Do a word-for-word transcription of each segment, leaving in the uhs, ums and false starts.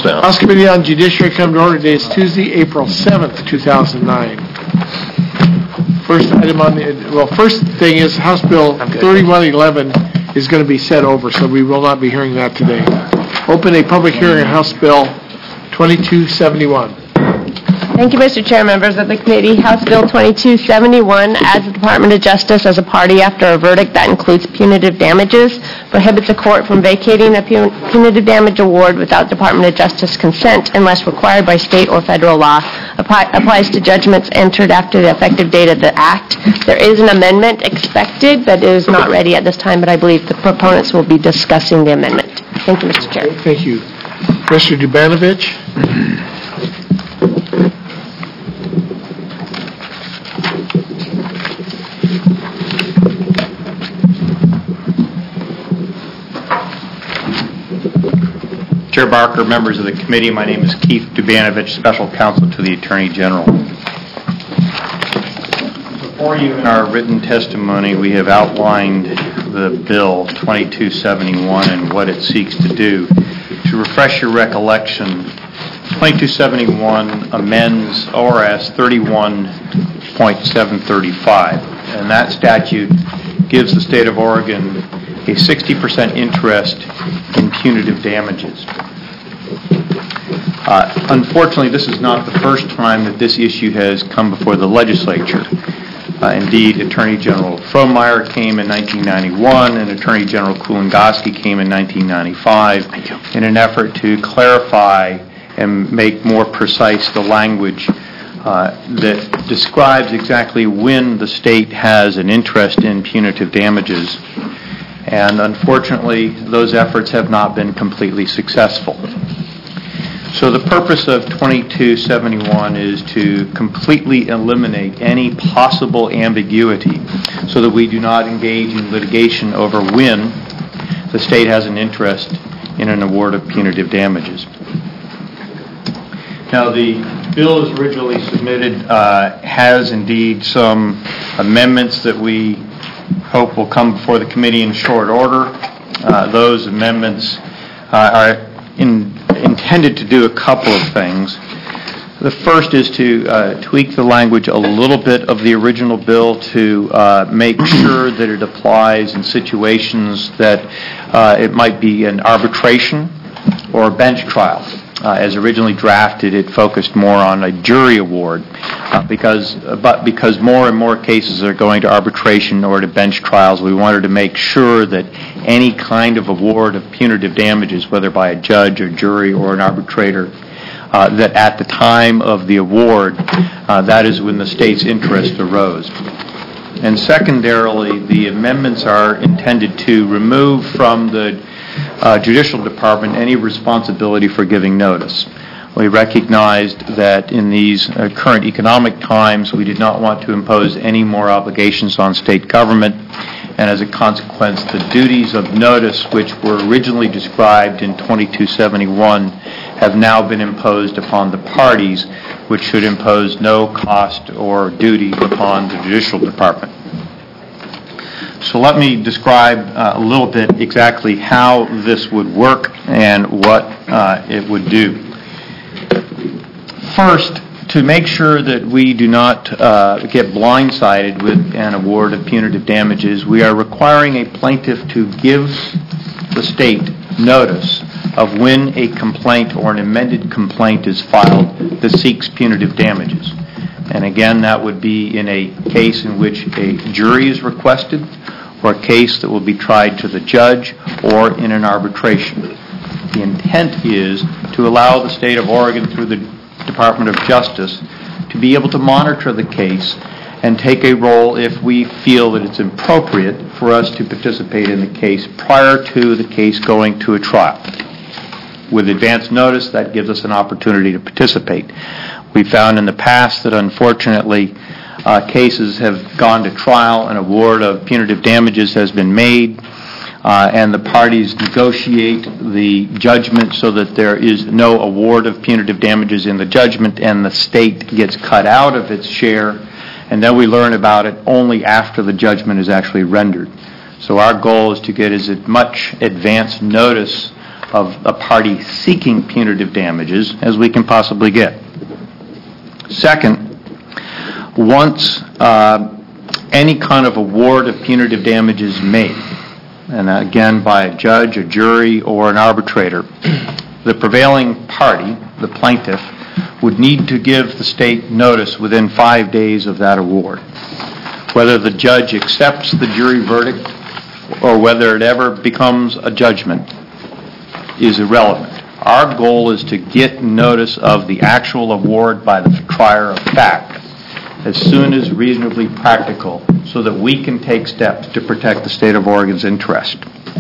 now. House Committee on Judiciary come to order. Today is Tuesday, April seventh, two thousand nine. First item on the, well, first thing is House Bill thirty-one eleven is going to be set over, so we will not be hearing that today. Open a public hearing on House Bill twenty-two seventy-one. Thank you, Mister Chair, members of the committee. House Bill twenty-two seventy-one adds the Department of Justice as a party after a verdict that includes punitive damages, prohibits a court from vacating a pun- punitive damage award without Department of Justice consent unless required by state or federal law, apply- applies to judgments entered after the effective date of the act. There is an amendment expected, but it is not ready at this time, but I believe the proponents will be discussing the amendment. Thank you, Mister Chair. Thank you. Mister Dubanovich. Chair Barker, members of the committee, my name is Keith Dubanovich, Special Counsel to the Attorney General. Before you in our written testimony, we have outlined the bill twenty-two seventy-one and what it seeks to do. To refresh your recollection, twenty-two seventy-one amends O R S thirty-one point seven thirty-five, and that statute gives the state of Oregon a sixty percent interest in punitive damages. Uh, unfortunately, this is not the first time that this issue has come before the legislature. Uh, indeed, Attorney General Frohmeyer came in nineteen ninety-one and Attorney General Kulongoski came in nineteen ninety-five in an effort to clarify and make more precise the language uh, that describes exactly when the state has an interest in punitive damages. And unfortunately, those efforts have not been completely successful. So the purpose of twenty-two seventy-one is to completely eliminate any possible ambiguity so that we do not engage in litigation over when the state has an interest in an award of punitive damages. Now, the bill as originally submitted uh, has indeed some amendments that we hope will come before the committee in short order. Uh, those amendments uh, are in, intended to do a couple of things. The first is to uh, tweak the language a little bit of the original bill to uh, make sure that it applies in situations that uh, it might be an arbitration or a bench trial. Uh, as originally drafted, it focused more on a jury award uh, because, uh, but because more and more cases are going to arbitration or to bench trials, we wanted to make sure that any kind of award of punitive damages, whether by a judge or jury or an arbitrator, uh, that at the time of the award, uh, that is when the state's interest arose. And secondarily, the amendments are intended to remove from the Uh, Judicial Department any responsibility for giving notice. We recognized that in these uh, current economic times, we did not want to impose any more obligations on state government, and as a consequence, the duties of notice, which were originally described in twenty-two seventy-one, have now been imposed upon the parties, which should impose no cost or duty upon the Judicial Department. So let me describe uh, a little bit exactly how this would work and what uh, it would do. First, to make sure that we do not uh, get blindsided with an award of punitive damages, we are requiring a plaintiff to give the state notice of when a complaint or an amended complaint is filed that seeks punitive damages. And again, that would be in a case in which a jury is requested, or a case that will be tried to the judge, or in an arbitration. The intent is to allow the state of Oregon, through the Department of Justice, to be able to monitor the case and take a role if we feel that it's appropriate for us to participate in the case prior to the case going to a trial. With advance notice, that gives us an opportunity to participate. We found in the past that unfortunately uh, cases have gone to trial, an award of punitive damages has been made, uh, and the parties negotiate the judgment so that there is no award of punitive damages in the judgment, and the state gets cut out of its share, and then we learn about it only after the judgment is actually rendered. So our goal is to get as much advance notice of a party seeking punitive damages as we can possibly get. Second, once uh, any kind of award of punitive damages made, and again by a judge, a jury, or an arbitrator, the prevailing party, the plaintiff, would need to give the state notice within five days of that award. Whether the judge accepts the jury verdict or whether it ever becomes a judgment is irrelevant. Our goal is to get notice of the actual award by the trier of fact as soon as reasonably practical so that we can take steps to protect the state of Oregon's interest.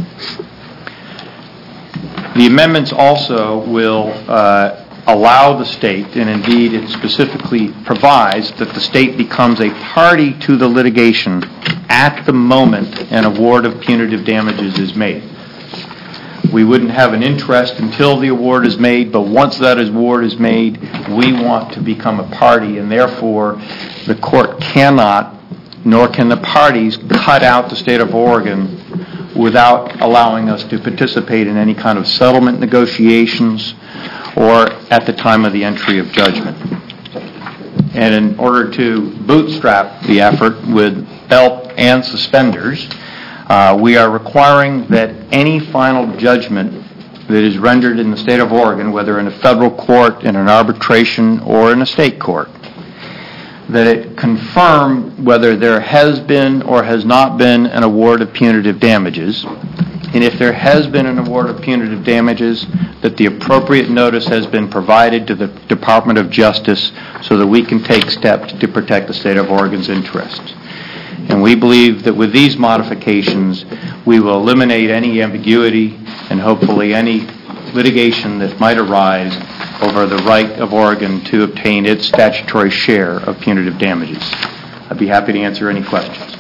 The amendments also will uh, allow the state, and indeed it specifically provides that the state becomes a party to the litigation at the moment an award of punitive damages is made. We wouldn't have an interest until the award is made, but once that award is made, we want to become a party, and therefore the court cannot, nor can the parties, cut out the state of Oregon without allowing us to participate in any kind of settlement negotiations or at the time of the entry of judgment. And in order to bootstrap the effort with belt and suspenders, uh, we are requiring that any final judgment that is rendered in the state of Oregon, whether in a federal court, in an arbitration, or in a state court, that it confirm whether there has been or has not been an award of punitive damages. And if there has been an award of punitive damages, that the appropriate notice has been provided to the Department of Justice so that we can take steps to protect the state of Oregon's interests. And we believe that with these modifications, we will eliminate any ambiguity and hopefully any litigation that might arise over the right of Oregon to obtain its statutory share of punitive damages. I'd be happy to answer any questions.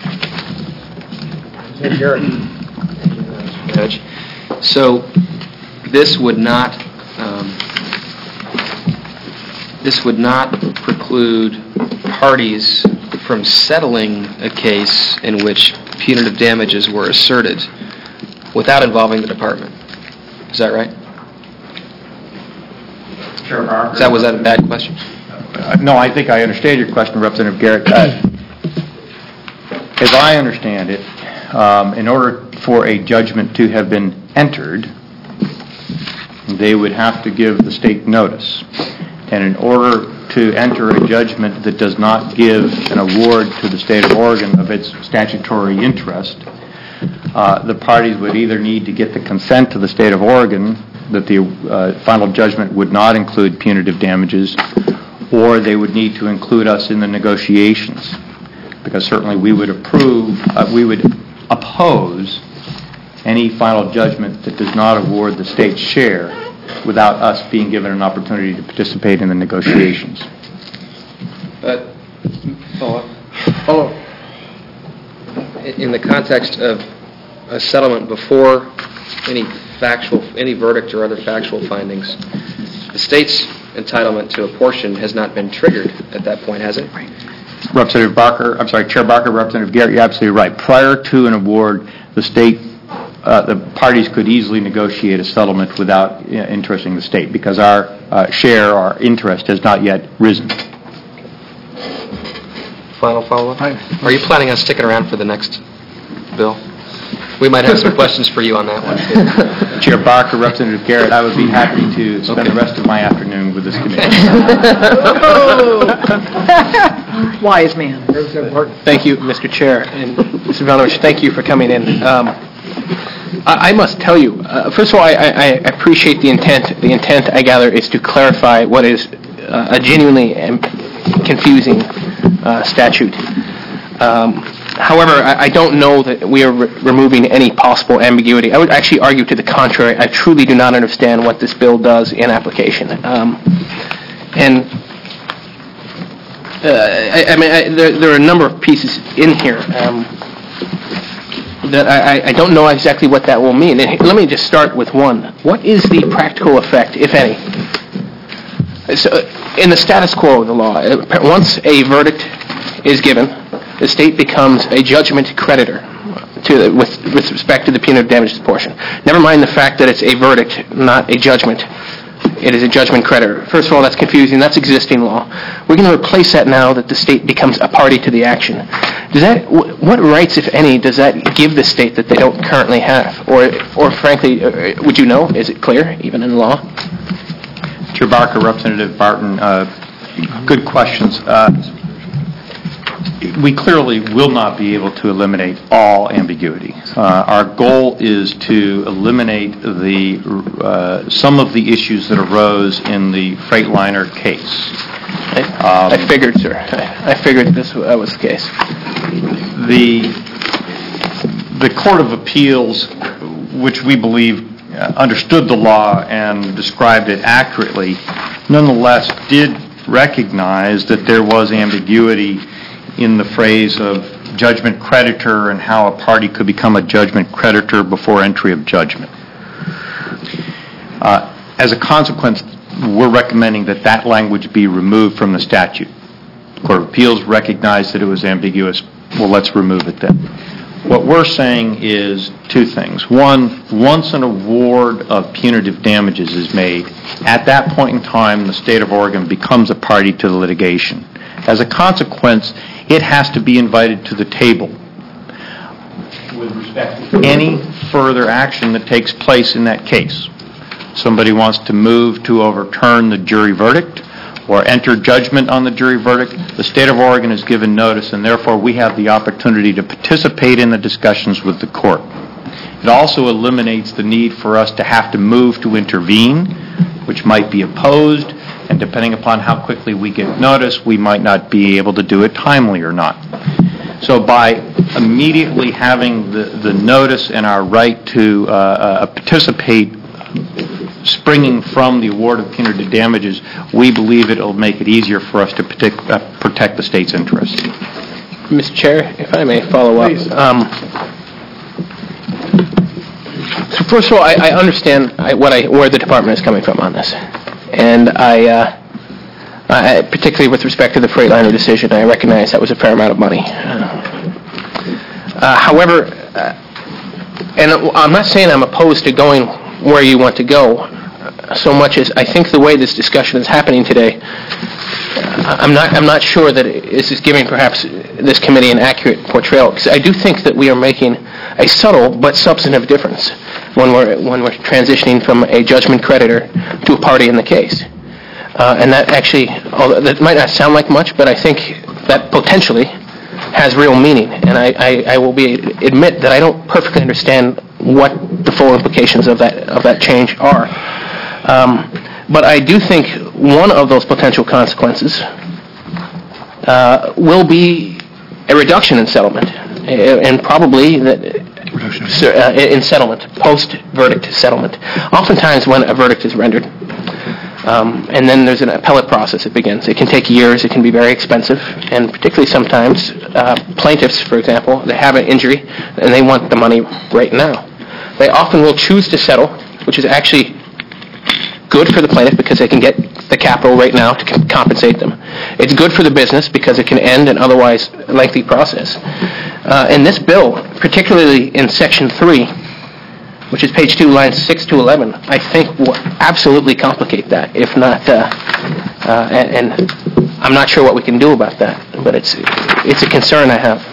Judge. So this would not um, this would not preclude parties from settling a case in which punitive damages were asserted without involving the department. Is that right? Sure, Mark. Is that, was that a bad question? Uh, no, I think I understand your question, Representative Garrett. Uh, as I understand it, um, in order for a judgment to have been entered, they would have to give the state notice. And in order to enter a judgment that does not give an award to the state of Oregon of its statutory interest, uh, the parties would either need to get the consent of the state of Oregon that the uh, final judgment would not include punitive damages, or they would need to include us in the negotiations. Because certainly we would approve, uh, we would oppose any final judgment that does not award the state's share without us being given an opportunity to participate in the negotiations. But, follow Oh, in the context of a settlement before any factual, any verdict or other factual findings, the state's entitlement to a portion has not been triggered at that point, has it? Representative Barker, I'm sorry, Chair Barker, Representative Garrett, you're absolutely right. Prior to an award, the state, uh, the parties could easily negotiate a settlement without you know, interesting the state because our uh, share, our interest has not yet risen. Final follow-up? Are you planning on sticking around for the next bill? We might have some questions for you on that one, too. Chair Barker, Representative Garrett, I would be happy to spend Okay. the rest of my afternoon with this committee. Wise man. Thank you, Mister Chair, and Mister Ivanovich, thank you for coming in. Um, I, I must tell you, uh, first of all, I, I, I appreciate the intent. The intent, I gather, is to clarify what is uh, a genuinely confusing uh, statute. Um, however, I, I don't know that we are re- removing any possible ambiguity. I would actually argue to the contrary. I truly do not understand what this bill does in application. Um, and Uh, I, I mean, I, there, there are a number of pieces in here um, that I, I don't know exactly what that will mean. And let me just start with one. What is the practical effect, if any? So, in the status quo of the law, once a verdict is given, the state becomes a judgment creditor. to the, with, with respect to the punitive damages portion. Never mind the fact that it's a verdict, not a judgment. It is a judgment creditor. First of all, that's confusing. That's existing law. We're going to replace that now that the state becomes a party to the action. Does that, what rights, if any, does that give the state that they don't currently have? Or, or frankly, would you know? Is it clear, even in the law? Chair Barker, Representative Barton, uh, good questions. Uh, we clearly will not be able to eliminate all ambiguity. Uh, our goal is to eliminate the uh, some of the issues that arose in the Freightliner case. I, um, I figured, sir. I, I figured this that was the case. The the Court of Appeals, which we believe uh, understood the law and described it accurately, nonetheless did recognize that there was ambiguity in the phrase of judgment creditor and how a party could become a judgment creditor before entry of judgment. Uh, as a consequence, we're recommending that that language be removed from the statute. The Court of Appeals recognized that it was ambiguous. Well, let's remove it then. What we're saying is two things. One, once an award of punitive damages is made, at that point in time, the state of Oregon becomes a party to the litigation. As a consequence, it has to be invited to the table with respect to any further action that takes place in that case. Somebody wants to move to overturn the jury verdict or enter judgment on the jury verdict, the state of Oregon is given notice, and therefore we have the opportunity to participate in the discussions with the court. It also eliminates the need for us to have to move to intervene, which might be opposed, and depending upon how quickly we get notice, we might not be able to do it timely or not. So by immediately having the, the notice and our right to uh, uh, participate springing from the award of punitive damages, we believe it will make it easier for us to protect, uh, protect the state's interests. Mister Chair, if I may follow up. Um, so first of all, I, I understand I, what I, where the department is coming from on this. And I, uh, I, particularly with respect to the Freightliner decision, I recognize that was a fair amount of money. Uh, however, uh, and I'm not saying I'm opposed to going where you want to go, uh, so much as I think the way this discussion is happening today, uh, I'm not I'm not sure that this is giving perhaps this committee an accurate portrayal, because I do think that we are making a subtle but substantive difference when we're when we're transitioning from a judgment creditor to a party in the case. Uh, and that actually, although that might not sound like much, but I think that potentially has real meaning. And I, I, I will be admit that I don't perfectly understand what the full implications of that of that change are. Um, but I do think one of those potential consequences uh, will be a reduction in settlement, and probably that uh, in settlement, post-verdict settlement. Oftentimes when a verdict is rendered, Um, and then there's an appellate process that begins. It can take years. It can be very expensive. And particularly sometimes uh, plaintiffs, for example, they have an injury and they want the money right now. They often will choose to settle, which is actually good for the plaintiff because they can get the capital right now to com- compensate them. It's good for the business because it can end an otherwise lengthy process. Uh, and this bill, particularly in Section three, which is page two, lines six to eleven, I think will absolutely complicate that, if not, uh, uh, and, and I'm not sure what we can do about that, but it's it's a concern I have.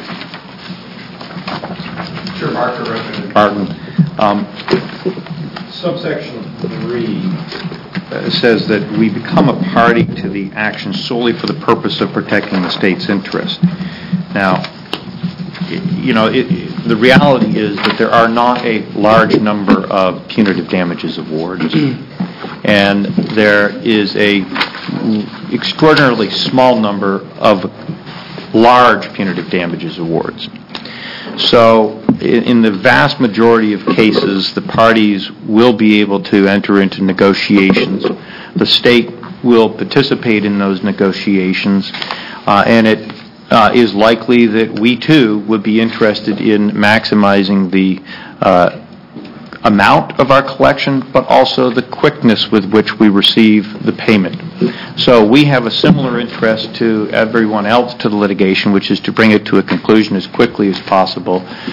Sure, Mark, Representative Barton. Um, subsection three uh, says that we become a party to the action solely for the purpose of protecting the state's interest. Now, you know, it, the reality is that there are not a large number of punitive damages awards, and there is a extraordinarily small number of large punitive damages awards. So in, in the vast majority of cases, the parties will be able to enter into negotiations. The state will participate in those negotiations, uh, and it Uh, is likely that we, too, would be interested in maximizing the uh, amount of our collection, but also the quickness with which we receive the payment. So we have a similar interest to everyone else to the litigation, which is to bring it to a conclusion as quickly as possible.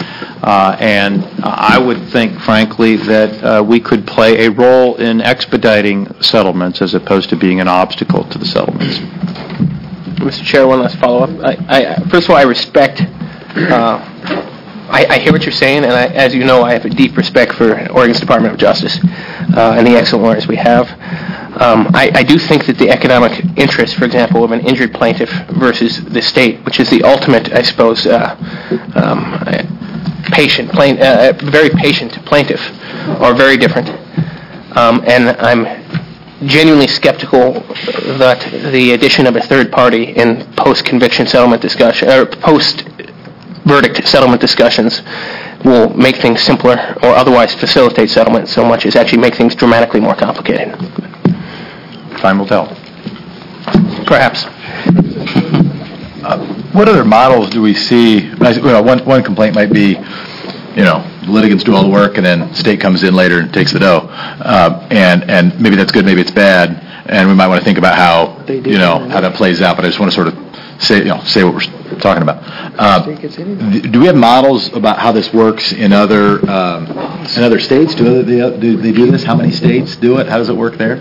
Uh, And I would think, frankly, that uh, we could play a role in expediting settlements as opposed to being an obstacle to the settlements. Mister Chair, one last follow-up. I, I, first of all, I respect, uh, I, I hear what you're saying, and I, as you know, I have a deep respect for Oregon's Department of Justice uh, and the excellent lawyers we have. Um, I, I do think that the economic interest, for example, of an injured plaintiff versus the state, which is the ultimate, I suppose, uh, um, patient, plain, uh, very patient plaintiff, are very different. Um, and I'm genuinely skeptical that the addition of a third party in post-conviction settlement discussion, or post-verdict settlement discussions will make things simpler or otherwise facilitate settlement so much as actually make things dramatically more complicated. Time will tell. Perhaps. Uh, what other models do we see? Well, one, one complaint might be, you know, litigants do all the work and then state comes in later and takes the dough. Uh, and, and maybe that's good, maybe it's bad, and we might want to think about how, you know, how that plays out, but I just want to sort of say, you know, say what we're talking about. Uh, do we have models about how this works in other um, in other states? Do they, do they do this? How many states do it? How does it work there?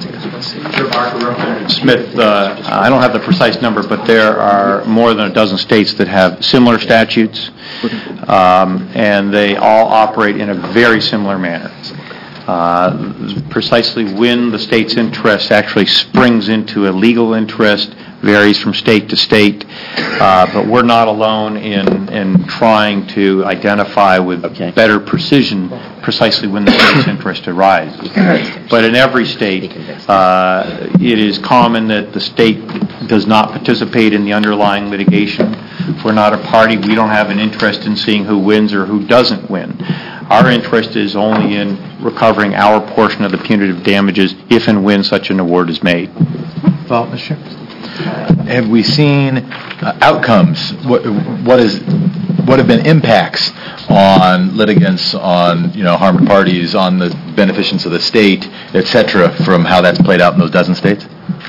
Smith, uh, I don't have the precise number, but there are more than a dozen states that have similar statutes, um, and they all operate in a very similar manner. Uh, precisely when the state's interest actually springs into a legal interest varies from state to state, uh, but we're not alone in, in trying to identify with okay. better precision precisely when the state's interest arises. But in every state, uh, it is common that the state does not participate in the underlying litigation. If we're not a party, we don't have an interest in seeing who wins or who doesn't win. Our interest is only in recovering our portion of the punitive damages if and when such an award is made. Well, Mister Chair, have we seen uh, outcomes? What, what is, what have been impacts on litigants, on you know harmed parties, on the beneficence of the state, et cetera, from how that's played out in those dozen states?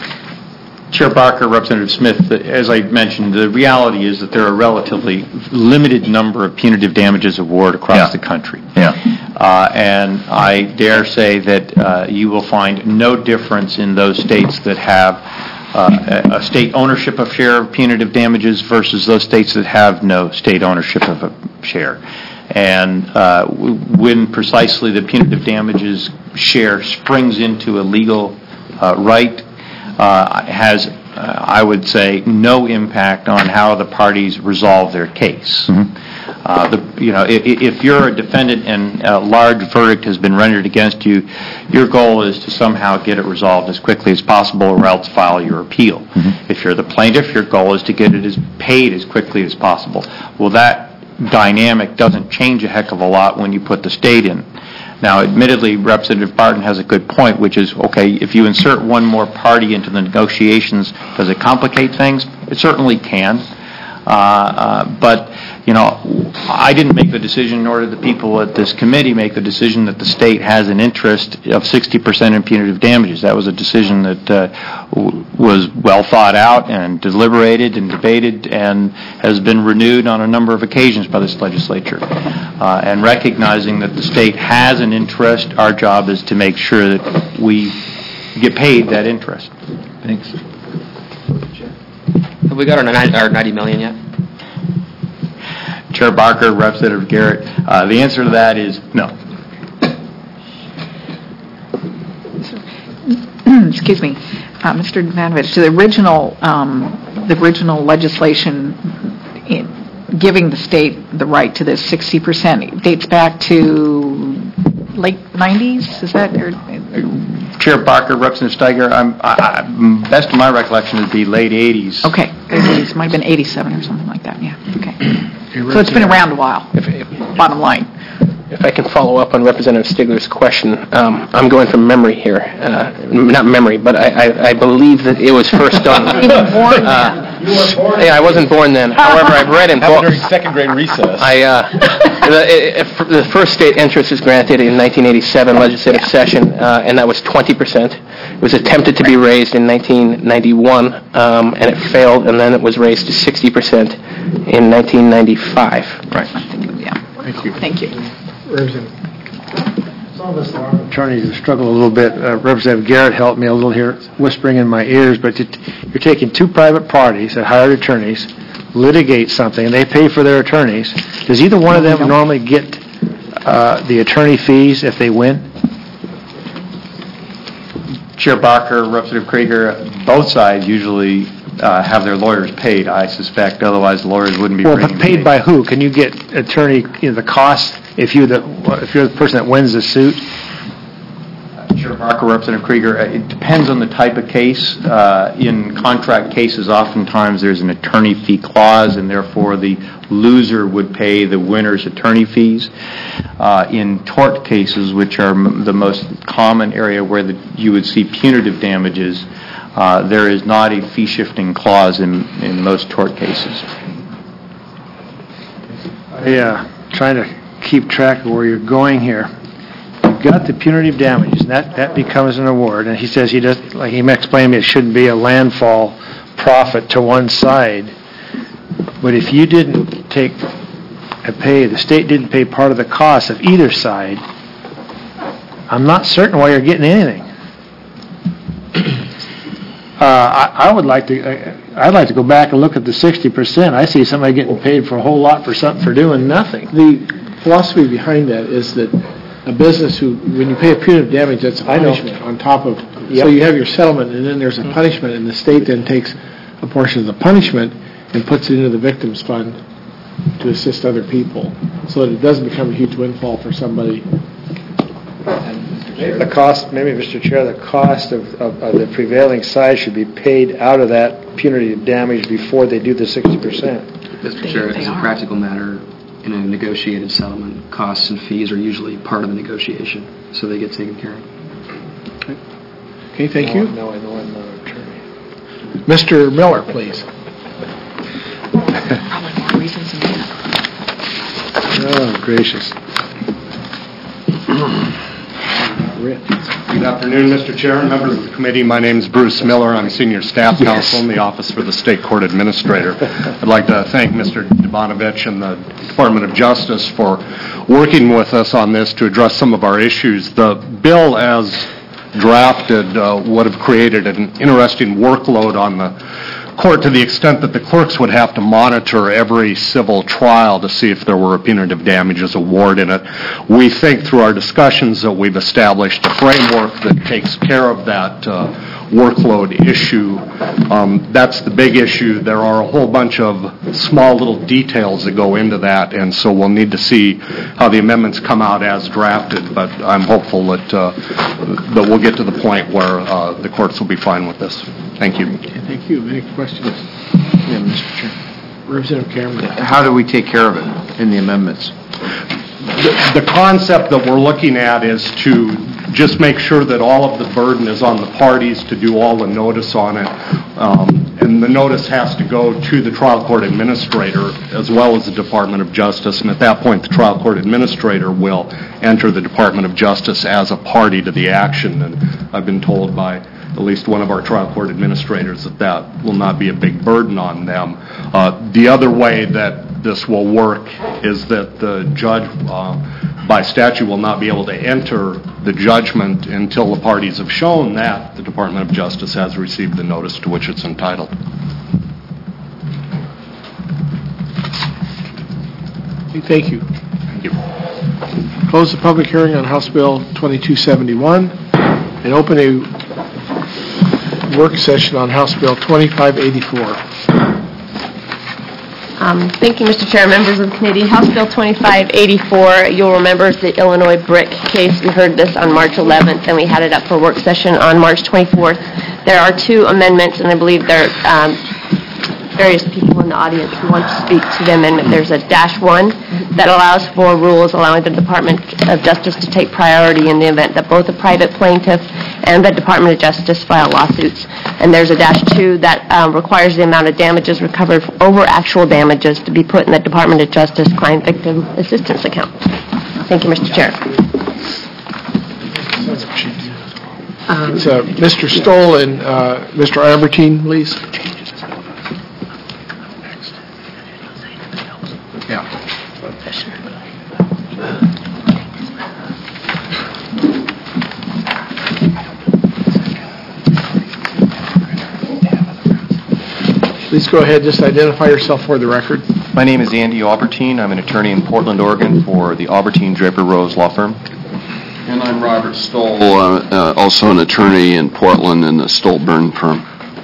Chair Barker, Representative Smith, as I mentioned, the reality is that there are a relatively limited number of punitive damages award across yeah. the country. Yeah. Uh, and I dare say that uh, you will find no difference in those states that have uh, a state ownership of share of punitive damages versus those states that have no state ownership of a share. And uh, when precisely the punitive damages share springs into a legal uh, right, Uh, has, uh, I would say, no impact on how the parties resolve their case. Mm-hmm. uh, the, you know, if, if you're a defendant and a large verdict has been rendered against you, your goal is to somehow get it resolved as quickly as possible, or else file your appeal. Mm-hmm. If you're the plaintiff, your goal is to get it as paid as quickly as possible. Well, that dynamic doesn't change a heck of a lot when you put the state in. Now, admittedly, Representative Barton has a good point, which is, okay, if you insert one more party into the negotiations, does it complicate things? It certainly can. Uh, uh, but, you know, I didn't make the decision, nor did the people at this committee make the decision that the state has an interest of sixty percent in punitive damages. That was a decision that uh, w- was well thought out and deliberated and debated and has been renewed on a number of occasions by this legislature. Uh, and recognizing that the state has an interest, our job is to make sure that we get paid that interest. Thanks. Have we got our, our ninety million yet? Chair Barker, Representative Garrett, uh, the answer to that is no. Excuse me, uh, Mister Ivanovich, the original, um, the original legislation in giving the state the right to this sixty percent dates back to late nineties. Is that? Or, Chair Barker, Representative Steiger, I'm, I, I, best of my recollection would be late eighties. Okay, it might have been eighty-seven or something like that. Yeah. Okay. So it's been around a while. If, if, bottom line. If I can follow up on Representative Stigler's question, um, I'm going from memory here. Uh, not memory, but I, I, I believe that it was first done. You were born uh, then. You were born. Yeah, I wasn't born then. However, I've read in books. During second grade recess. I, uh, the, it, it, the first state interest was granted in nineteen eighty-seven legislative yeah. session, uh, and that was twenty percent. It was attempted to be raised in nineteen ninety-one, um, and it failed, and then it was raised to sixty percent in nineteen ninety-five. Right. I think, yeah. Thank you. Thank you. Representative. Some of us that aren't attorneys struggle a little bit. Uh, Representative Garrett helped me a little here, whispering in my ears, but you're you're taking two private parties that hired attorneys, litigate something, and they pay for their attorneys. Does either one of them normally get uh, the attorney fees if they win? Chair Barker, Representative Krieger, both sides usually uh, have their lawyers paid, I suspect, otherwise the lawyers wouldn't be Well, bringing but paid the by case. who? Can you get attorney, you know, the cost if you're the, if you're the person that wins the suit? Chair Barker, Representative Krieger, uh, it depends on the type of case. Uh, In contract cases, oftentimes there's an attorney fee clause, and therefore the loser would pay the winner's attorney fees. Uh, In tort cases, which are m- the most common area where the- you would see punitive damages, uh, there is not a fee-shifting clause in in most tort cases. Yeah, trying to keep track of where you're going here. You've got the punitive damages, and that, that becomes an award, and he says he does, like he explained to me, it shouldn't be a landfall profit to one side. But if you didn't take a pay, the state didn't pay part of the cost of either side, I'm not certain why you're getting anything. Uh, I, I would like to, I- I'd like to go back and look at the sixty percent. I see somebody getting paid for a whole lot for something for doing nothing. The philosophy behind that is that a business who, when you pay a punitive damage, that's a I know. punishment on top of, so Yep. you have your settlement, and then there's a punishment, and the state then takes a portion of the punishment and puts it into the victim's fund to assist other people, so that it doesn't become a huge windfall for somebody. The cost, maybe, Mister Chair, the cost of, of, of the prevailing side should be paid out of that punitive damage before they do the sixty percent. Mister They- Chair, they as a are. practical matter, in a negotiated settlement, costs and fees are usually part of the negotiation, so they get taken care of. Okay, thank you. No, I know I'm not an attorney. Mister Miller, please. Probably more reasons than that. Oh, gracious. Good afternoon, Mister Chair and members of the committee. My name is Bruce Miller. I'm Senior Staff Counsel in the Office for the State Court Administrator. I'd like to thank Mister Debanovich and the Department of Justice for working with us on this to address some of our issues. The bill as drafted uh, would have created an interesting workload on the court to the extent that the clerks would have to monitor every civil trial to see if there were a punitive damages award in it. We think through our discussions that we've established a framework that takes care of that uh, workload issue. Um, that's the big issue. There are a whole bunch of small little details that go into that, and so we'll need to see how the amendments come out as drafted, but I'm hopeful that, uh, that we'll get to the point where uh, the courts will be fine with this. Thank you. Okay, thank you. Any questions? Yeah, Mister Chair. Representative Cameron. How do we take care of it in the amendments? The the concept that we're looking at is to just make sure that all of the burden is on the parties to do all the notice on it. Um, And the notice has to go to the trial court administrator as well as the Department of Justice. And at that point, the trial court administrator will enter the Department of Justice as a party to the action. And I've been told by at least one of our trial court administrators that that will not be a big burden on them. Uh, The other way that this will work is that the judge, uh, by statute, will not be able to enter the judgment until the parties have shown that the Department of Justice has received the notice to which it's entitled. Okay, thank you. Thank you. Close the public hearing on House Bill twenty-two seventy-one and open a work session on House Bill twenty-five eighty-four. Um, Thank you, Mister Chair, members of the committee. House Bill twenty-five eighty-four, you'll remember, is the Illinois brick case. We heard this on March eleventh, and we had it up for work session on March twenty-fourth. There are two amendments, and I believe there are um, various people in the audience who want to speak to the amendment. There's a dash one that allows for rules allowing the Department of Justice to take priority in the event that both the private plaintiff and the Department of Justice file lawsuits. And there's a dash two that um, requires the amount of damages recovered over actual damages to be put in the Department of Justice Client Victim Assistance account. Thank you, Mister Chair. It's uh, Mister Stoll and uh, Mister Albertine, please. Yeah. Please go ahead, just identify yourself for the record. My name is Andy Albertine. I'm an attorney in Portland, Oregon for the Albertine Draper Rose Law Firm. And I'm Robert Stoll, uh, uh, also an attorney in Portland in the Stoll-Byrne firm.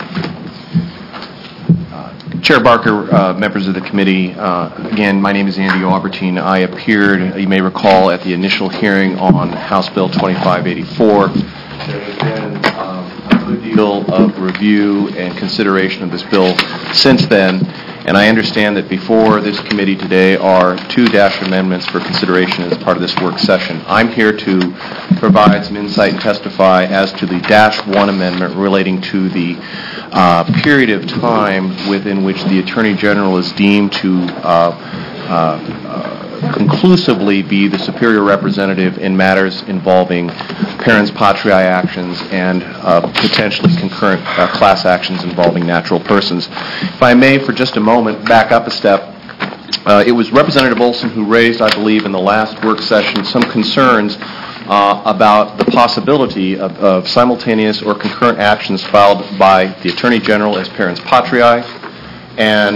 Chair Barker, uh, members of the committee, uh, again, my name is Andy Albertine. I appeared, you may recall, at the initial hearing on House Bill twenty-five eighty-four. There has been um, a good deal of review and consideration of this bill since then, and I understand that before this committee today are two dash amendments for consideration as part of this work session. I'm here to provide some insight and testify as to the dash one amendment relating to the uh, period of time within which the Attorney General is deemed to uh, uh, uh, conclusively be the superior representative in matters involving parens patriae actions and uh, potentially concurrent uh, class actions involving natural persons. If I may, for just a moment, back up a step. Uh, it was Representative Olson who raised, I believe, in the last work session some concerns uh, about the possibility of, of simultaneous or concurrent actions filed by the Attorney General as parens patriae and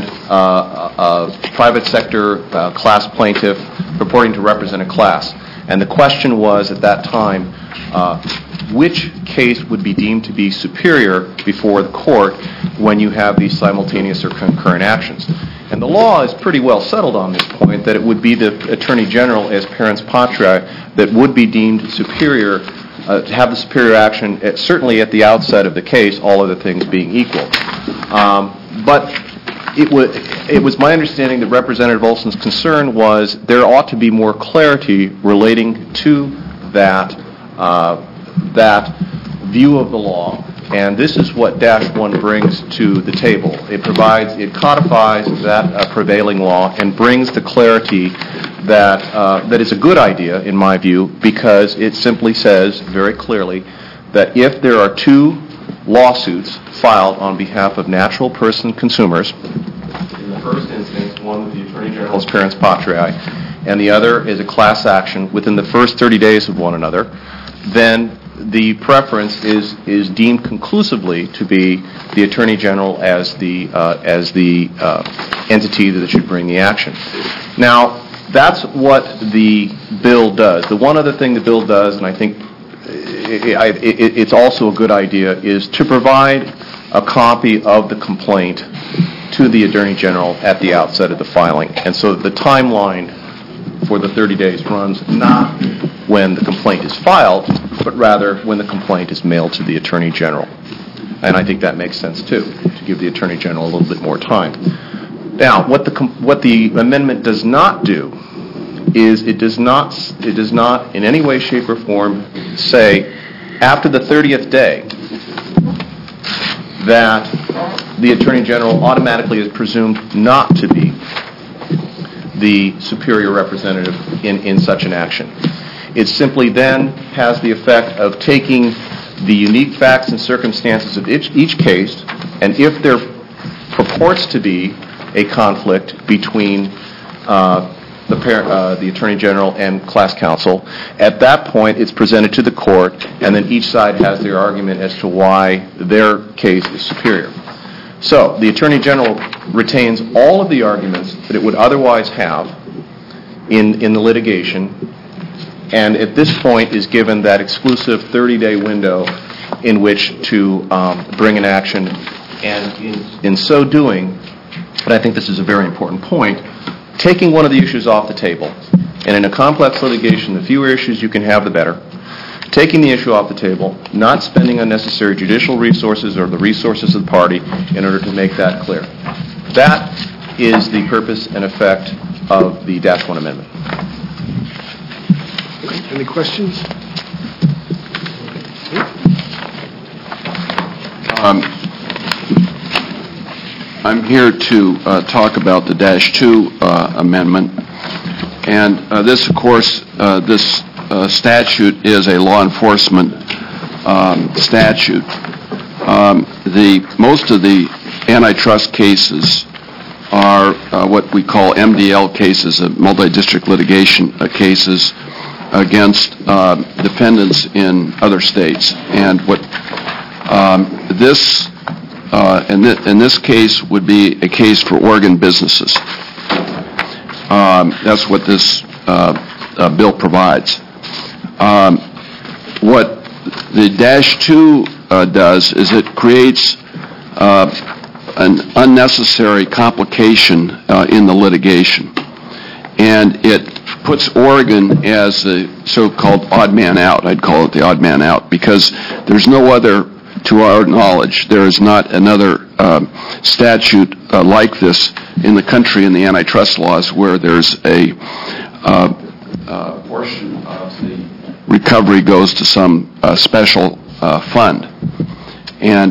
uh, a private sector uh, class plaintiff purporting to represent a class. And the question was at that time, uh, which case would be deemed to be superior before the court when you have these simultaneous or concurrent actions. And the law is pretty well settled on this point that it would be the Attorney General as parens patriae that would be deemed superior, uh, to have the superior action, at, certainly at the outset of the case, all other things being equal. Um, but It was, it was my understanding that Representative Olson's concern was there ought to be more clarity relating to that, uh, that view of the law, and this is what dash one brings to the table. It provides, it codifies that uh, prevailing law and brings the clarity that, uh, that is a good idea, in my view, because it simply says very clearly that if there are two lawsuits filed on behalf of natural person consumers, in the first instance, one with the Attorney General as parens patriae, and the other is a class action within the first thirty days of one another, then the preference is is deemed conclusively to be the Attorney General as the uh, as the uh, entity that should bring the action. Now, that's what the bill does. The one other thing the bill does, and I think It, it, it's also a good idea, is to provide a copy of the complaint to the Attorney General at the outset of the filing. And so the timeline for the thirty days runs not when the complaint is filed, but rather when the complaint is mailed to the Attorney General. And I think that makes sense, too, to give the Attorney General a little bit more time. Now, what the, what the amendment does not do is it does not it does not in any way, shape, or form say after the thirtieth day that the Attorney General automatically is presumed not to be the superior representative in, in such an action. It simply then has the effect of taking the unique facts and circumstances of each, each case, and if there purports to be a conflict between uh, The, parent, uh, the Attorney General and class counsel, at that point it's presented to the court, and then each side has their argument as to why their case is superior. So the Attorney General retains all of the arguments that it would otherwise have in, in the litigation, and at this point is given that exclusive thirty-day window in which to um, bring an action, and in, in so doing, and I think this is a very important point, taking one of the issues off the table, and in a complex litigation, the fewer issues you can have, the better. Taking the issue off the table, not spending unnecessary judicial resources or the resources of the party in order to make that clear. That is the purpose and effect of the dash one amendment. Any questions? Um, I'm here to uh, talk about the dash two uh, amendment, and uh, this, of course, uh, this uh, statute is a law enforcement um, statute. Um, the most of the antitrust cases are uh, what we call M D L cases, uh, multi-district litigation uh, cases against uh, defendants in other states, and what um, this uh, and thi- and this case would be a case for Oregon businesses. Um, That's what this uh, uh, bill provides. Um, What the dash two uh, does is it creates uh, an unnecessary complication uh, in the litigation. And it puts Oregon as the so-called odd man out. I'd call it the odd man out, because there's no other, to our knowledge, there is not another um, statute uh, like this in the country in the antitrust laws where there's a uh, uh, portion of the recovery goes to some uh, special uh, fund. And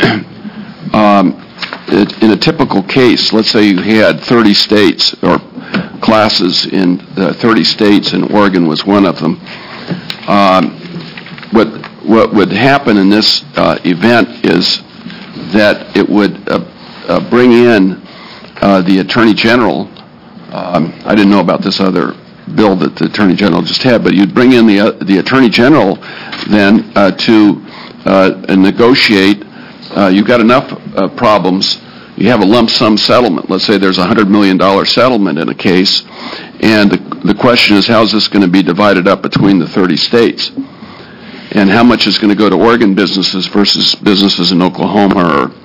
um, it, in a typical case, let's say you had thirty states or classes in uh, thirty states, and Oregon was one of them. Um, what what would happen in this uh, event is that it would uh, uh, bring in uh, the Attorney General. Um, I didn't know about this other bill that the Attorney General just had, but you'd bring in the uh, the Attorney General then uh, to uh, negotiate. Uh, you've got enough uh, problems. You have a lump sum settlement. Let's say there's a one hundred million dollars settlement in a case, and the, the question is, how is this going to be divided up between the thirty states? And how much is going to go to Oregon businesses versus businesses in Oklahoma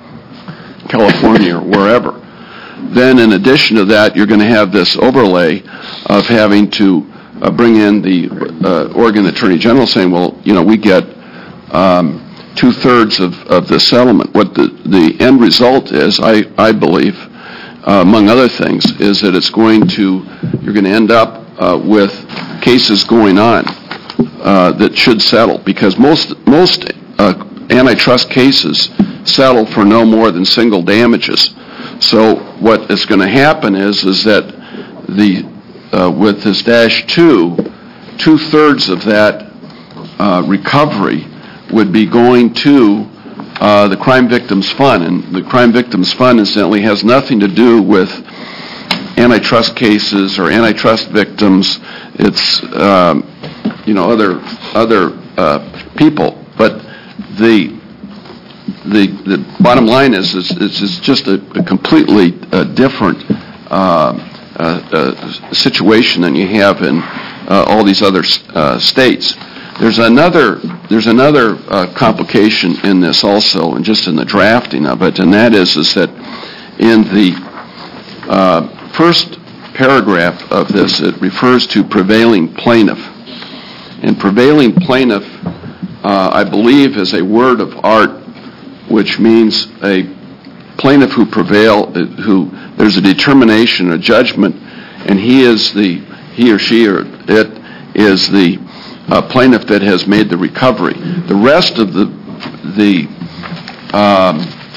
or California or wherever? Then in addition to that, you're going to have this overlay of having to uh, bring in the uh, Oregon Attorney General saying, well, you know, we get um, two-thirds of, of the settlement. What the, the end result is, I, I believe, uh, among other things, is that it's going to, you're going to end up uh, with cases going on uh, that should settle, because most, most uh, antitrust cases settle for no more than single damages. So what is going to happen is, is that the, uh, with this dash two, two-thirds of that uh, recovery would be going to uh, the Crime Victims Fund. And the Crime Victims Fund, incidentally, has nothing to do with antitrust cases or antitrust victims. It's, um, you know, other other uh, people. But the the the bottom line is, is it's, it's just a, a completely uh, different uh, uh, uh, situation than you have in uh, all these other uh, states. There's another there's another uh, complication in this also, and just in the drafting of it, and that is is that in the uh, first paragraph of this, it refers to prevailing plaintiff. And prevailing plaintiff, uh, I believe, is a word of art, which means a plaintiff who prevail, who there's a determination, a judgment, and he is the he or she or it is the Uh, plaintiff that has made the recovery. The rest of the the um,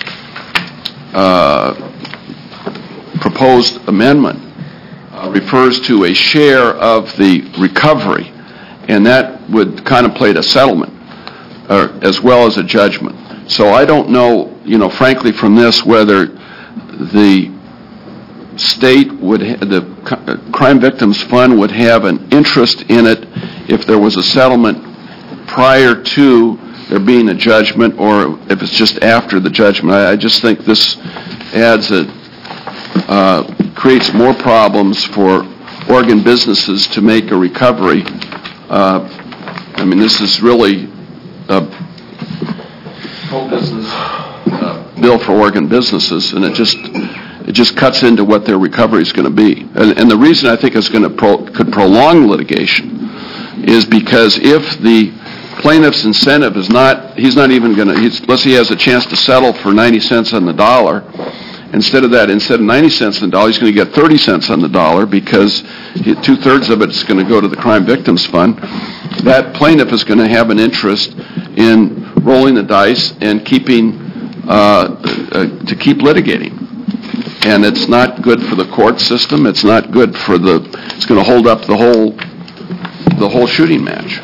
uh, proposed amendment uh, refers to a share of the recovery, and that would contemplate a settlement uh, as well as a judgment. So I don't know, you know, frankly, from this whether the state would, ha- the Crime Victims Fund would have an interest in it if there was a settlement prior to there being a judgment, or if it's just after the judgment. I, I just think this adds a, uh, creates more problems for Oregon businesses to make a recovery. Uh, I mean, this is really a pro-business uh, bill for Oregon businesses, and it just It just cuts into what their recovery is going to be. And, and the reason I think it's going to pro, could prolong litigation is because if the plaintiff's incentive is not, he's not even going to, let's say he has a chance to settle for ninety cents on the dollar, instead of that, instead of ninety cents on the dollar, he's going to get thirty cents on the dollar because he, two-thirds of it is going to go to the Crime Victims Fund. That plaintiff is going to have an interest in rolling the dice and keeping, uh, uh, to keep litigating. And it's not good for the court system. It's not good for the, it's going to hold up the whole, the whole shooting match.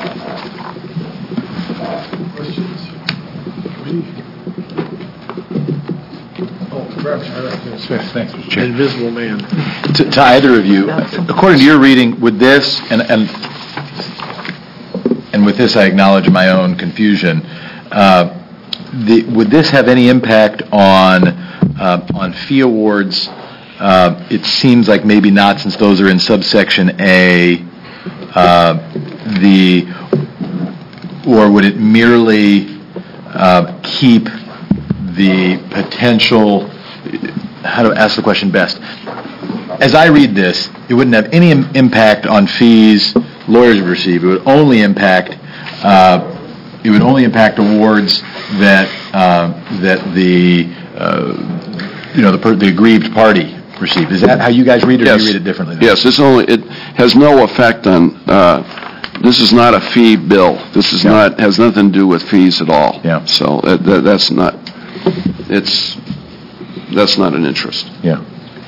Thanks, Mister Chair. Invisible man. To, to either of you, according to your reading, would this, and, and, and with this I acknowledge my own confusion, uh, the, would this have any impact on, uh, on fee awards? Uh, It seems like maybe not, since those are in subsection A. Uh, The, or would it merely uh, keep the potential, how to ask the question best? As I read this, it wouldn't have any im- impact on fees lawyers would receive. It would only impact, uh, it would only impact awards that, uh, that the, uh, you know, the per- the aggrieved party received. Is that how you guys read it, or do you read it differently? Yes, it's only, it has no effect on, uh, this is not a fee bill. This is not, has nothing to do with fees at all. Yeah. So uh, that, that's not, it's, that's not an interest. Yeah.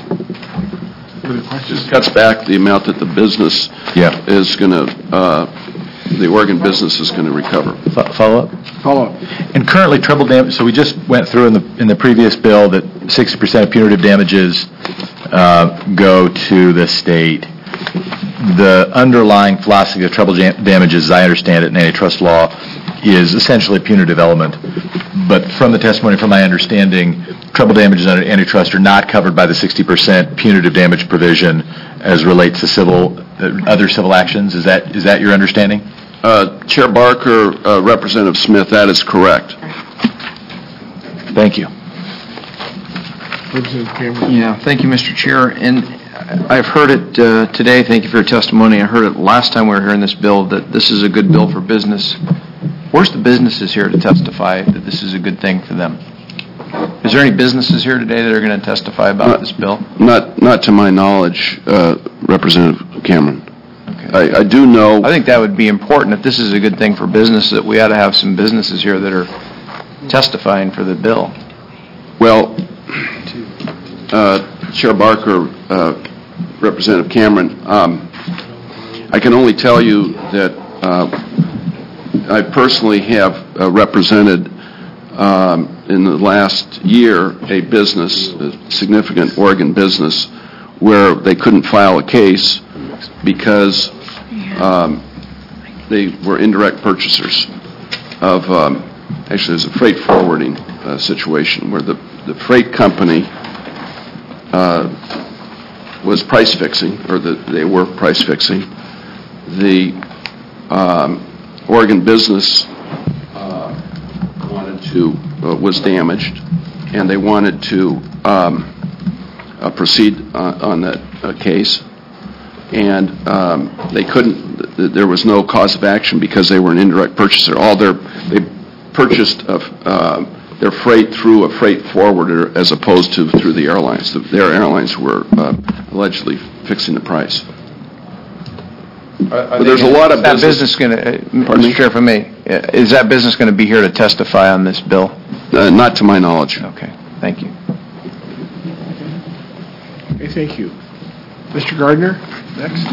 Just cuts back the amount that the business Yeah. is going to, uh, the Oregon business is going to recover. Fo- Follow up? Follow up. And currently, treble damage, so we just went through in the, in the previous bill that sixty percent of punitive damages uh, go to the state. The underlying philosophy of treble jam- damages, as I understand it in antitrust law, is essentially punitive element. But from the testimony, from my understanding, treble damages under antitrust are not covered by the sixty percent punitive damage provision as relates to civil, uh, other civil actions. Is that, is that your understanding? Uh, Chair Barker, uh, Representative Smith, that is correct. Thank you. Representative Cameron. Yeah, thank you, Mister Chair. And I've heard it uh, today, thank you for your testimony. I heard it last time we were hearing this bill, that this is a good bill for business. Where's the businesses here to testify that this is a good thing for them? Is there any businesses here today that are going to testify about Not- this bill? Not, not to my knowledge, uh, Representative Cameron. Okay. I, I do know. I think that would be important. If this is a good thing for business, that we ought to have some businesses here that are testifying for the bill. Well, uh, Chair Barker, uh, Representative Cameron, um, I can only tell you that uh, I personally have uh, represented um, in the last year a business, a significant Oregon business, where they couldn't file a case because um, they were indirect purchasers of, um, actually there's a freight forwarding uh, situation where the, the freight company uh, was price fixing, or the, they were price fixing. The um, Oregon business uh, wanted to, uh, was damaged, and they wanted to um, uh, proceed uh, on that uh, case. And um, they couldn't, th- there was no cause of action because they were an indirect purchaser. All their, they purchased uh, uh, their freight through a freight forwarder as opposed to through the airlines. The, their airlines were uh, allegedly fixing the price. But there's a lot of that business. business going to, Pardon me? Mister Chair, for me, uh, is that business going to be here to testify on this bill? Uh, not to my knowledge. Okay, thank you. Okay, thank you. Mister Gardner, next.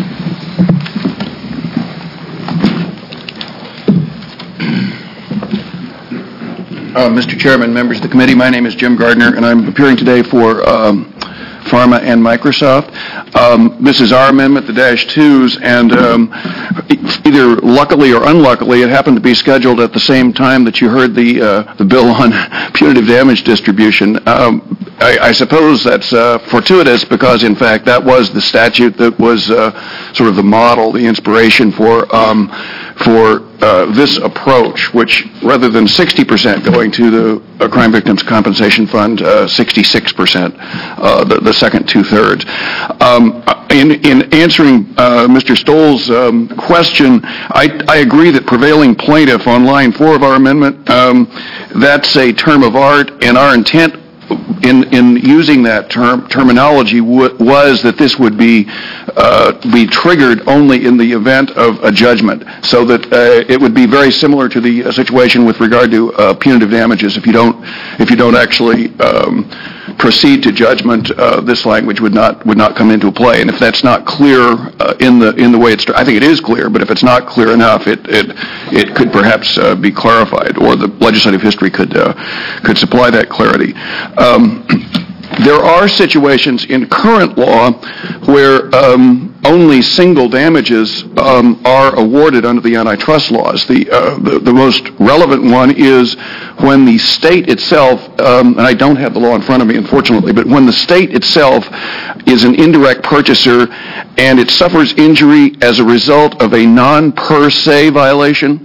Uh, Mister Chairman, members of the committee, my name is Jim Gardner, and I'm appearing today for um, Pharma and Microsoft. Um, this is our amendment, the dash twos, and um, either luckily or unluckily, it happened to be scheduled at the same time that you heard the uh, the bill on punitive damage distribution. Um, I, I suppose that's uh, fortuitous because, in fact, that was the statute that was uh, sort of the model, the inspiration for um, for uh, this approach, which rather than sixty percent going to the uh, Crime Victims Compensation Fund, uh, sixty-six percent, uh, the, the second two-thirds. Um, in, in answering uh, Mister Stoll's um, question, I, I agree that prevailing plaintiff on line four of our amendment, um, that's a term of art, and our intent in in using that term terminology w- was that this would be uh, be triggered only in the event of a judgment, so that uh, it would be very similar to the uh, situation with regard to uh, punitive damages. If you don't if you don't actually um, proceed to judgment, uh, this language would not would not come into play. And if that's not clear uh, in the in the way it's, I think it is clear, but if it's not clear enough, it it it could perhaps uh, be clarified, or the legislative history could uh, could supply that clarity. Um, there are situations in current law where um, only single damages um, are awarded under the antitrust laws. The, uh, the the most relevant one is when the state itself, um, and I don't have the law in front of me, unfortunately, but when the state itself is an indirect purchaser and it suffers injury as a result of a non-per se violation.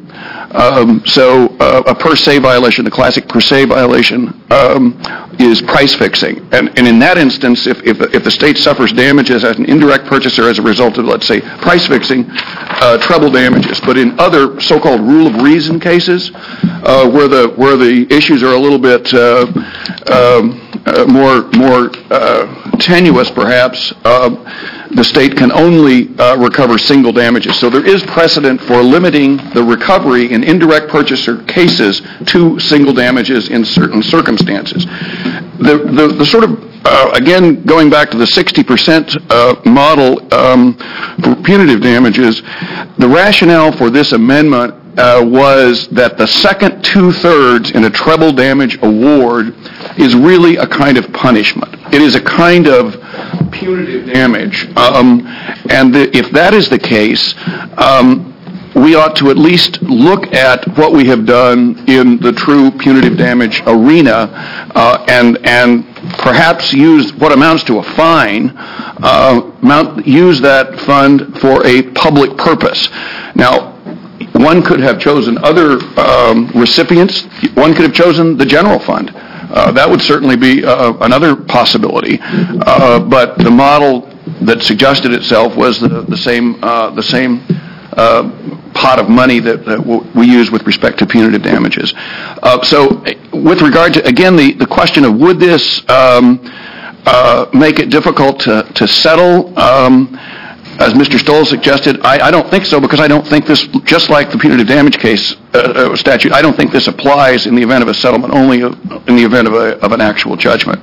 Um, so uh, a per se violation, a classic per se violation, um, is price fixing. And, and in that instance, if, if, if the state suffers damages as an indirect purchaser as a result of, let's say, price fixing, uh, treble damages. But in other so-called rule of reason cases, uh, where the where the issues are a little bit uh, um, uh, more more uh, tenuous, perhaps, uh, the state can only uh, recover single damages. So there is precedent for limiting the recovery in indirect purchaser cases to single damages in certain circumstances. The, the, the sort of, uh, again, going back to the sixty percent uh, model um, for punitive damages, the rationale for this amendment uh, was that the second two-thirds in a treble damage award is really a kind of punishment. It is a kind of punitive damage. Um, and the, if that is the case, um, we ought to at least look at what we have done in the true punitive damage arena uh, and and perhaps use what amounts to a fine, uh, mount, use that fund for a public purpose. Now, one could have chosen other um, recipients. One could have chosen the general fund. Uh, that would certainly be uh, another possibility. Uh, but the model that suggested itself was the, the same uh, the same uh, pot of money that, that we use with respect to punitive damages. Uh, so with regard to, again, the, the question of would this um, uh, make it difficult to, to settle, um, as Mister Stoll suggested, I, I don't think so, because I don't think this, just like the punitive damage case uh, statute, I don't think this applies in the event of a settlement, only in the event of, a, of an actual judgment.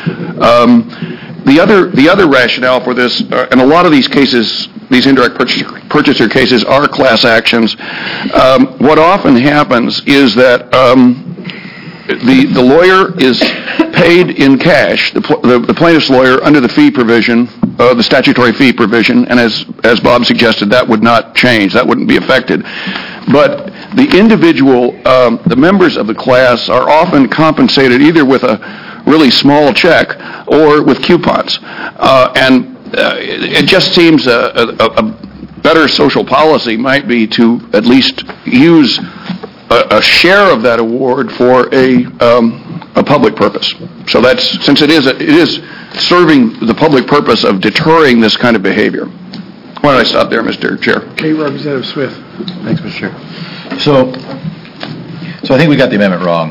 Um, the other the other rationale for this, uh, and a lot of these cases, these indirect purchaser, purchaser cases are class actions. Um, what often happens is that um, the the lawyer is paid in cash, the, the, the plaintiff's lawyer, under the fee provision, uh, the statutory fee provision, and as as Bob suggested, that would not change, that wouldn't be affected. But the individual, um, the members of the class are often compensated either with a really small check or with coupons. Uh, and uh, it just seems a, a, a better social policy might be to at least use a, a share of that award for a um, a public purpose. So that's, since it is a, it is serving the public purpose of deterring this kind of behavior. Why don't I stop there, Mister Chair? Okay, Representative Smith. Thanks, Mister Chair. So, so I think we got the amendment wrong.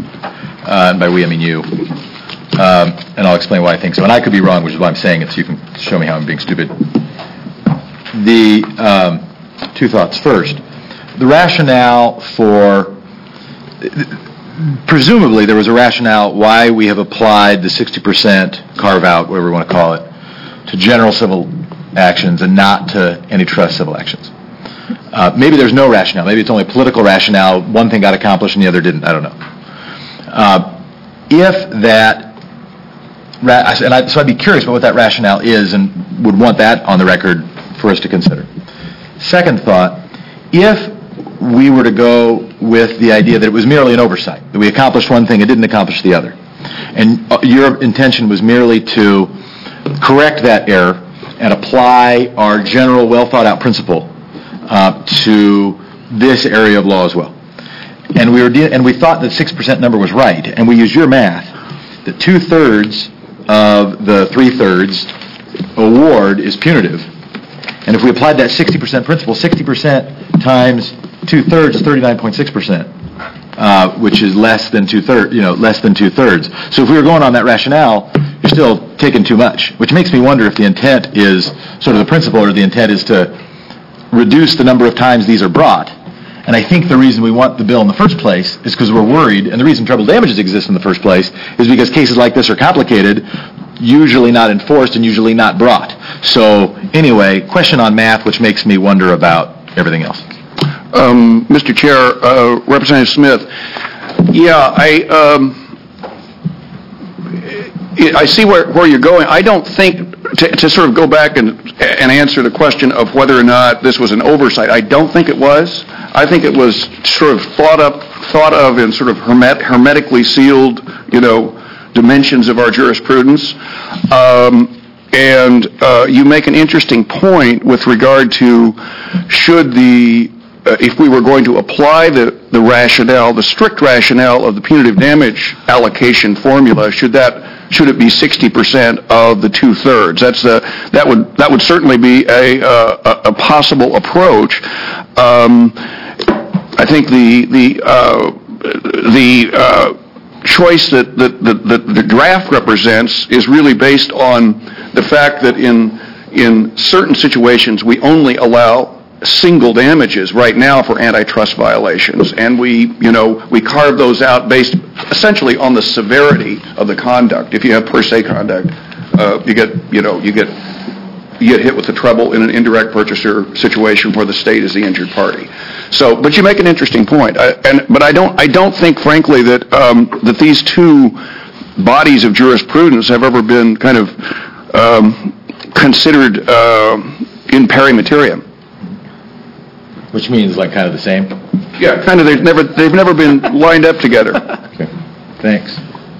Uh, and by we, I mean you. Um, and I'll explain why I think so. And I could be wrong, which is why I'm saying it, so you can show me how I'm being stupid. The um, two thoughts. First, the rationale for, presumably there was a rationale why we have applied the sixty percent carve-out, whatever we want to call it, to general civil actions and not to antitrust civil actions. Uh, maybe there's no rationale. Maybe it's only political rationale. One thing got accomplished and the other didn't. I don't know. Uh, if that, ra- and I, so I'd be curious about what that rationale is and would want that on the record for us to consider. Second thought, if we were to go with the idea that it was merely an oversight, that we accomplished one thing and didn't accomplish the other, and your intention was merely to correct that error and apply our general well-thought-out principle uh, to this area of law as well. And we were de- and we thought that six percent number was right, and we used your math, that two-thirds of the three-thirds award is punitive. And if we applied that sixty percent principle, sixty percent times two-thirds is thirty-nine point six percent, uh, which is less than two-thirds, you know, less than two-thirds. So if we were going on that rationale, you're still taking too much, which makes me wonder if the intent is sort of the principle, or the intent is to reduce the number of times these are brought. And I think the reason we want the bill in the first place is because we're worried, and the reason treble damages exist in the first place is because cases like this are complicated, usually not enforced, and usually not brought. So anyway, question on math, which makes me wonder about everything else. Um, Mister Chair, uh, Representative Smith, yeah, I... Um, I see where, where you're going. I don't think, to, to sort of go back and, and answer the question of whether or not this was an oversight, I don't think it was. I think it was sort of thought up, thought of in sort of hermet, hermetically sealed, you know, dimensions of our jurisprudence. Um, and uh, you make an interesting point with regard to should the, uh, if we were going to apply the, the rationale, the strict rationale of the punitive damage allocation formula, should that should it be sixty percent of the two-thirds? That's the, that would that would certainly be a, uh, a, a possible approach. Um, I think the the uh, the uh, choice that, that, that, that the draft represents is really based on the fact that in in certain situations we only allow single damages right now for antitrust violations, and we, you know, we carve those out based essentially on the severity of the conduct. If you have per se conduct, uh, you get, you know, you get you get hit with the treble in an indirect purchaser situation where the state is the injured party. So, but you make an interesting point, I, and but I don't, I don't think, frankly, that um, that these two bodies of jurisprudence have ever been kind of um, considered uh, in pari materiam. Which means like kind of the same? Yeah, kind of. They've never they've never been lined up together. Okay. Thanks.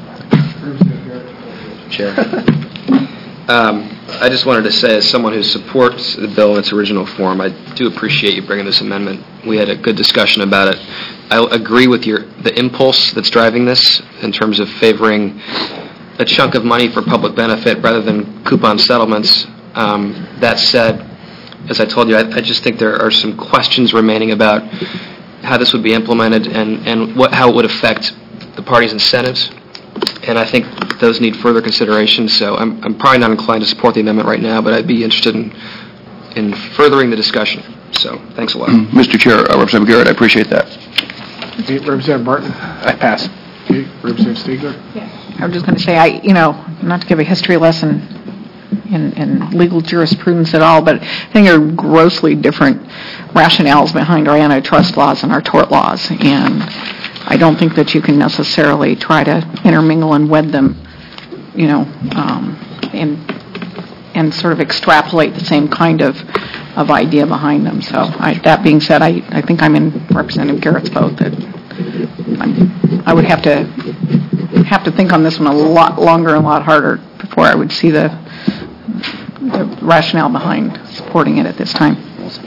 Chair. Um, I just wanted to say, as someone who supports the bill in its original form, I do appreciate you bringing this amendment. We had a good discussion about it. I agree with your the impulse that's driving this in terms of favoring a chunk of money for public benefit rather than coupon settlements. Um, that said, as I told you, I, I just think there are some questions remaining about how this would be implemented and, and what, how it would affect the party's incentives. And I think those need further consideration. So I'm, I'm probably not inclined to support the amendment right now, but I'd be interested in, in furthering the discussion. So thanks a lot. Mister Chair, uh, Representative Garrett, I appreciate that. Okay, Representative Martin? I pass. Okay, Representative Stiegler? I was just going to say, I, you know, not to give a history lesson in, in legal jurisprudence at all, but I think there are grossly different rationales behind our antitrust laws and our tort laws, and I don't think that you can necessarily try to intermingle and wed them, you know, um, and and sort of extrapolate the same kind of, of idea behind them. So I, that being said, I, I think I'm in Representative Garrett's boat that I'm, I would have to have to think on this one a lot longer and a lot harder before I would see the, the rationale behind supporting it at this time.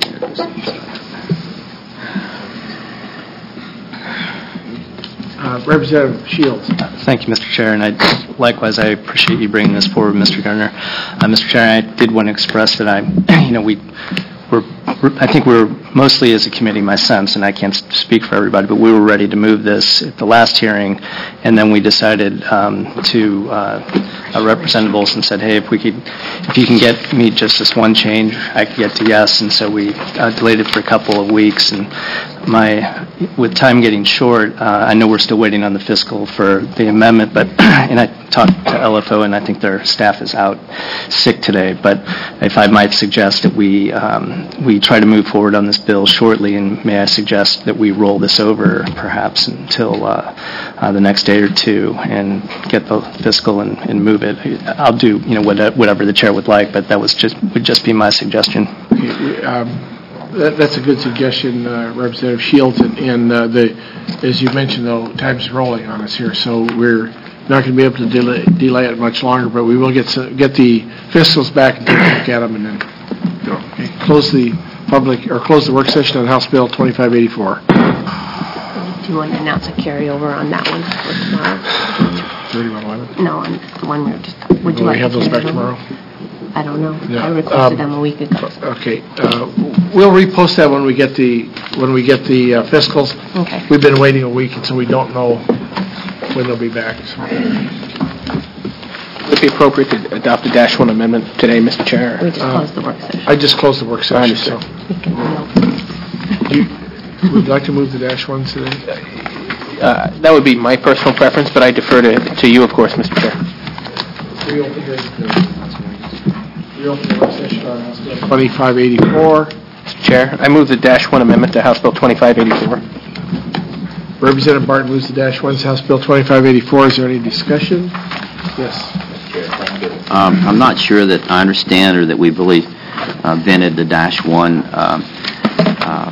Uh, Representative Shields. Thank you, Mister Chair, and I, likewise, I appreciate you bringing this forward, Mister Gardner. Uh, Mister Chair, I did want to express that I, you know, we, we're, I think we're mostly as a committee, my sense, and I can't speak for everybody, but we were ready to move this at the last hearing, and then we decided um, to, uh, uh, Representative Olson said, hey, if we could, if you can get me just this one change, I could get to yes, and so we uh, delayed it for a couple of weeks, and my, with time getting short, uh, I know we're still waiting on the fiscal for the amendment, but, and I talked to L F O, and I think their staff is out sick today, but if I might suggest that we, um, we try to move forward on this bill shortly, and may I suggest that we roll this over perhaps until uh, uh, the next day or two and get the fiscal and, and move it. I'll do, you know, whatever the chair would like, but that was just, would just be my suggestion. Um, that, that's a good suggestion, uh, Representative Shields, and, and uh, the, as you mentioned, though, time's rolling on us here, so we're not going to be able to delay, delay it much longer, but we will get some, get the fiscals back and take a look at them, and then okay, close the public, or close the work session on House Bill twenty-five eighty-four. Do you want to announce a carryover on that one for tomorrow? thirty-one eleven? No, on the one we were just talking. Would you Will like we have to those back carry tomorrow? over? I don't know. No. I requested Um, them a week ago. Okay, uh, we'll repost that when we get the, when we get the uh, fiscals. Okay. We've been waiting a week, and so we don't know when they'll be back. So. Would it be appropriate to adopt a dash one amendment today, Mister Chair? We just Uh, closed the work session. I just closed the work session, so. understand. We can, no. Do you- Would you like to move the dash ones today? Uh, that would be my personal preference, but I defer to, to you, of course, Mister Chair. Reopen the reopen the work session on House Bill twenty-five eighty-four. Mister Chair, I move the dash one amendment to House Bill twenty-five eighty-four. Representative Barton moves the dash one to House Bill twenty-five eighty-four. Is there any discussion? Yes. um, I'm not sure that I understand or that we really uh, vented the dash one. Um, uh,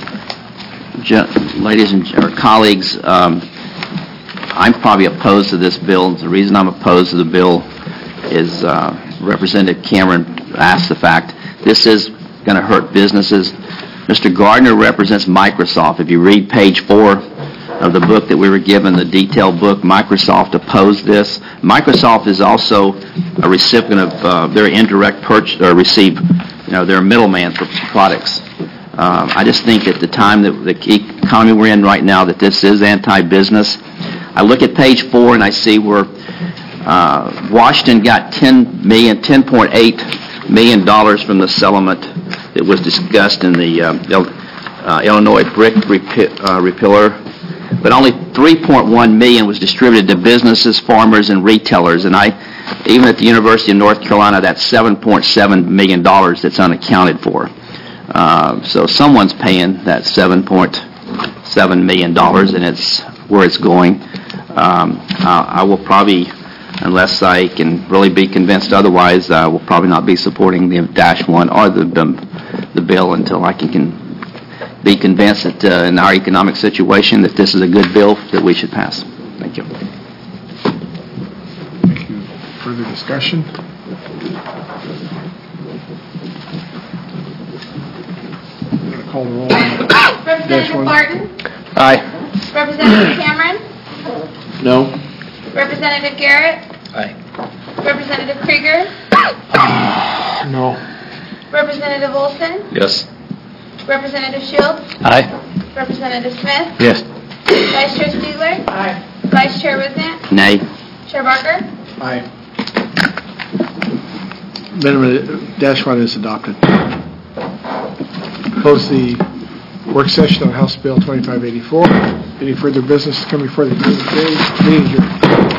ge- ladies and or colleagues, um, I'm probably opposed to this bill. The reason I'm opposed to the bill is uh, Representative Cameron asked the fact this is going to hurt businesses. Mister Gardner represents Microsoft. If you read page four of the book that we were given, the detailed book, Microsoft opposed this. Microsoft is also a recipient of uh, their indirect purchase, or receive, you know, they're a middleman for products. Um, I just think at the time that the economy we're in right now that this is anti-business. I look at page four and I see where uh, Washington got ten million, ten point eight million dollars from the settlement that was discussed in the uh, uh, Illinois brick repi- uh, repealer, but only three point one million dollars was distributed to businesses, farmers, and retailers. And I, even at the University of North Carolina, that's seven point seven million dollars that's unaccounted for. Uh, so someone's paying that seven point seven million dollars, and it's where it's going. Um, I, I will probably, unless I can really be convinced otherwise, I uh, will probably not be supporting the dash one or the the, the bill until I can, can be convinced that uh, in our economic situation that this is a good bill that we should pass. Thank you. Thank you. Further discussion? I'm going to call the roll. Representative Martin? Aye. Representative Cameron? No. Representative Garrett? Aye. Representative Krieger? No. Representative Olson? Yes. Representative Shields? Aye. Representative Smith? Yes. Vice Chair Stigler? Aye. Vice Chair Wizant? Nay. Chair Barker? Aye. Amendment dash one is adopted. Close the work session on House Bill twenty-five eighty-four. Any further business to come before the committee today? Meeting adjourned.